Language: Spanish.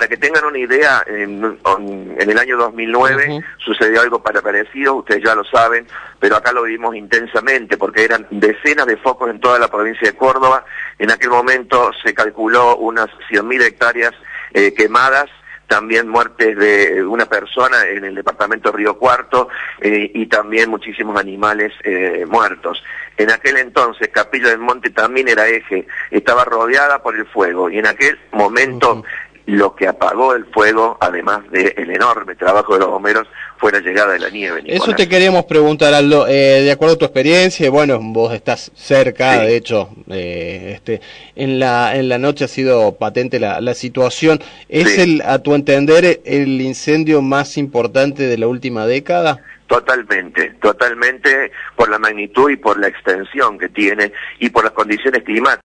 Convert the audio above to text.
Para que tengan una idea, en el año 2009 sucedió algo parecido, ustedes ya lo saben, pero acá lo vivimos intensamente porque eran decenas de focos en toda la provincia de Córdoba. En aquel momento se calculó unas 100.000 hectáreas quemadas, también muertes de una persona en el departamento de Río Cuarto y también muchísimos animales muertos. En aquel entonces Capilla del Monte también era eje, estaba rodeada por el fuego y en aquel momento lo que apagó el fuego, además del enorme trabajo de los bomberos, fue la llegada de la nieve, Nicolás. Eso te queríamos preguntar, Aldo, de acuerdo a tu experiencia, bueno, vos estás cerca, sí. De hecho, en la noche ha sido patente la situación. ¿Es a tu entender, el incendio más importante de la última década? Totalmente, por la magnitud y por la extensión que tiene y por las condiciones climáticas.